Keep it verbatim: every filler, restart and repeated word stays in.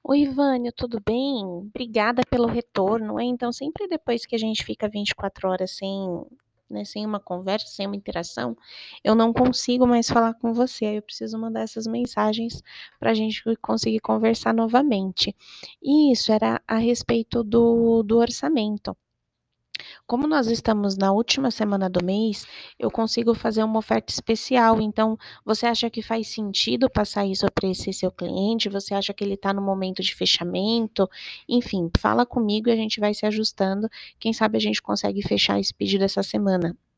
Oi, Vânia, tudo bem? Obrigada pelo retorno. É, então, sempre depois que a gente fica vinte e quatro horas sem, né, sem uma conversa, sem uma interação, eu não consigo mais falar com você. Aí eu preciso mandar essas mensagens para a gente conseguir conversar novamente. E isso era a respeito do, do orçamento. Como nós estamos na última semana do mês, eu consigo fazer uma oferta especial. Então, você acha que faz sentido passar isso para esse seu cliente? Você acha que ele está no momento de fechamento? Enfim, fala comigo e a gente vai se ajustando. Quem sabe a gente consegue fechar esse pedido essa semana.